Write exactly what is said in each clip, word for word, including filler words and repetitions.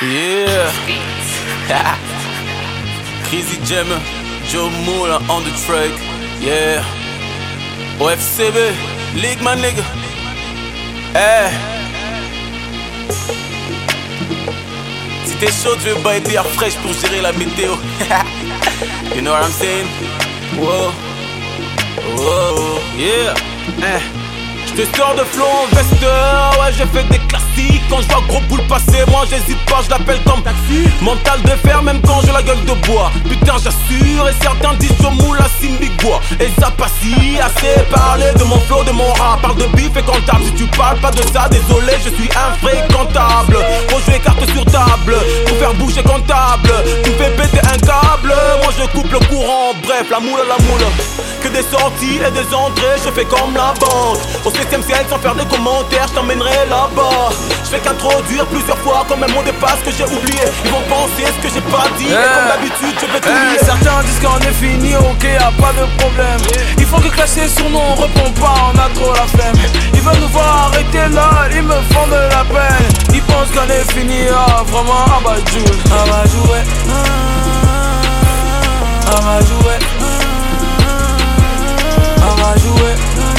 Yeah. Crazy Jam, Joe Moula on the track. Yeah. O F C B, League my nigga. Eh. Si t'es chaud, tu veux pas être bière fraîche pour gérer la météo. You know what I'm saying? Wow. Wow. Yeah. Eh. Je te sors de flow en vesteur, ouais j'ai fait des classiques. Quand je vois gros boule passer, moi j'hésite pas, je l'appelle comme taxi. Mental de fer même quand j'ai la gueule de bois. Putain j'assure, et certains disent je moule à Simbigua. Et ça passe si assez parler de mon flow, de mon rap. Parle de bif et comptable, si tu parles pas de ça, désolé je suis infréquentable. Faut jouer carte sur table, pour faire bouger comptable. Tu me fais péter un câble, moi je coupe le courant. Bref, la moule à la moule. Que des sorties et des entrées, je fais comme la banque. Au septième ciel sans faire de commentaires, je t'emmènerai là-bas. Je fais qu'introduire plusieurs fois comme un mot de passe que j'ai oublié. Ils vont penser ce que j'ai pas dit, hey. Et comme d'habitude je vais tout hey. Certains disent qu'on est fini, ok, y'a pas de problème. Il faut que clasher sur nous, on répond pas, on a trop la flemme. Ils veulent nous voir arrêter là, ils me font de la peine. Ils pensent qu'on est fini, ah vraiment, ah bah jouer. Ah bah jouer, ah bah jouer. On va jouer,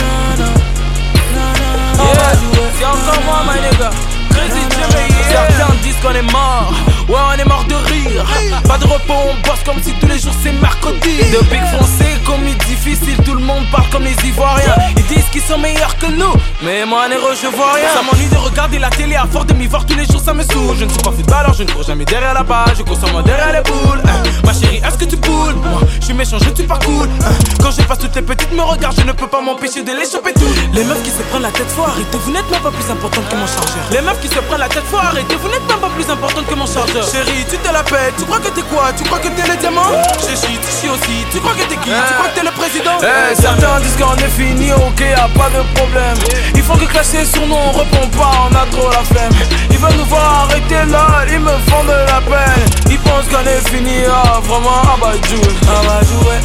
on va jouer. C'est encore moi, my nigga. Crazy Jimmy, yeah. Certains disent qu'on est mort, ouais on est mort de rire. Pas de repos, on bosse comme si tous les jours c'est mercredi. De big français, commis difficile, tout le monde parle comme les Ivoiriens. Ils disent qu'ils sont meilleurs que nous, mais moi négro je vois rien. Ça m'ennuie de regarder la télé, à force de m'y voir tous les jours ça me saoule. Je ne suis pas footballeur, je ne cours jamais derrière la balle, je cours seulement derrière les boules. hein. Ma chérie, est-ce que tu boules? Moi, je suis méchant, je ne suis pas cool. hein. Quand je passe toutes les petites me regardent, je ne peux pas m'empêcher de les choper toutes. Les meufs qui se prennent la tête, faut arrêter, vous n'êtes même pas plus importante que mon chargeur. Les meufs qui se prennent la tête, faut arrêter, vous n'êtes même pas plus importante que mon chargeur. Chérie, tu te la pètes, tu crois que t'es quoi? Tu crois que t'es le diamant? Chérie, tu chies aussi, tu crois que t'es qui? Tu crois que t'es le président? Hey, certains disent qu'on est fini, ok, y'a pas de problème. Il faut que clasher sur nous, on répond pas, on a trop la flemme. Ils veulent nous voir arrêter là, ils me font de la peine. Ils pensent qu'on est fini, ah vraiment, ah bah jouer. Ah bah jouer,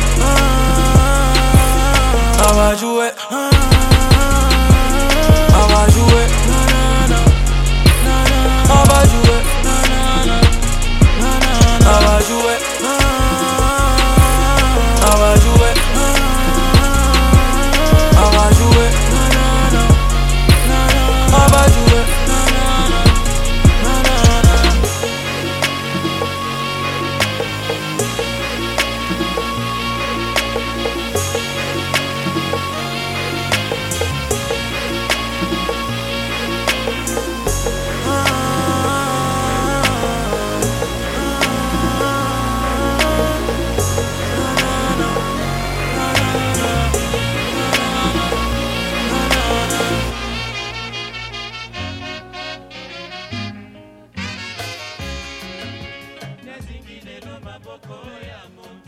ah bah jouer, ah bah jouer, ah bah jouer, ah bah jouer, ah bah jouer, ah bah jouer, ah bah jouer. Nezingine no maboko ya Mungu.